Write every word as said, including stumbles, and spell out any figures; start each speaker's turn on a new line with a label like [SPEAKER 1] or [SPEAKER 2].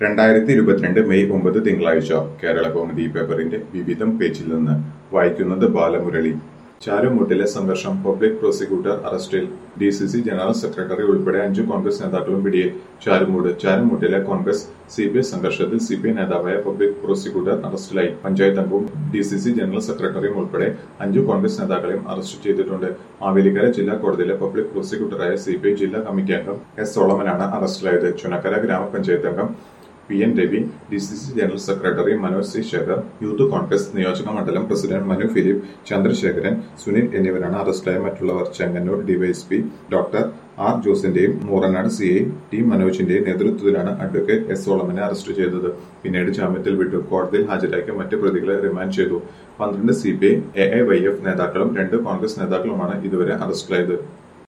[SPEAKER 1] രണ്ടായിരത്തി ഇരുപത്തിരണ്ട് മെയ് ഒമ്പത് തിങ്കളാഴ്ച കേരള കൗമുദി പേപ്പറിന്റെ വിവിധം പേജിൽ നിന്ന് വായിക്കുന്നത് ബാലമുരളി. ചാരുമൂട്ടിലെ സംഘർഷം, പബ്ലിക് പ്രോസിക്യൂട്ടർ അറസ്റ്റിൽ. D C C general secretary ഉൾപ്പെടെ അഞ്ചു കോൺഗ്രസ് നേതാക്കളും പിടിയിൽ. ചാരുമൂട് ചാരുമൂട്ടിലെ കോൺഗ്രസ് സി പി ഐ സംഘർഷത്തിൽ സി പി ഐ നേതാവായ പബ്ലിക് പ്രോസിക്യൂട്ടർ അറസ്റ്റിലായി. പഞ്ചായത്ത് അംഗവും ഡി സി സി ജനറൽ സെക്രട്ടറിയും ഉൾപ്പെടെ അഞ്ചു കോൺഗ്രസ് നേതാക്കളെയും അറസ്റ്റ് ചെയ്തിട്ടുണ്ട്. മാവേലിക്കര ജില്ലാ കോടതിയിലെ പബ്ലിക് പ്രോസിക്യൂട്ടറായ സി പി ഐ ജില്ലാ കമ്മിറ്റി അംഗം എസ് സോളമനാണ് അറസ്റ്റിലായത്. ചുനക്കര ഗ്രാമപഞ്ചായത്ത് അംഗം P N Ravi, D C C general secretary Manoj C Shekhar, youth Congress നിയോജക മണ്ഡലം പ്രസിഡന്റ് മനു ഫിലിപ്പ്, ചന്ദ്രശേഖരൻ, സുനിൽ എന്നിവരാണ് അറസ്റ്റിലായ മറ്റുള്ളവർ. ചെങ്ങന്നൂർ ഡിവൈഎസ്പി ഡോക്ടർ ആർ ജോസിന്റെയും മൂറനാട് സി ഐ ടി മനോജിന്റെയും നേതൃത്വത്തിലാണ് അഡ്വക്കേറ്റ് എസ് സോളമനെ അറസ്റ്റ് ചെയ്തത്. പിന്നീട് ജാമ്യത്തിൽ വിട്ടു. കോടതിയിൽ ഹാജരാക്കിയ മറ്റ് പ്രതികളെ റിമാൻഡ് ചെയ്തു. പന്ത്രണ്ട് C P I A A Y F നേതാക്കളും രണ്ട് കോൺഗ്രസ് നേതാക്കളുമാണ് ഇതുവരെ അറസ്റ്റിലായത്.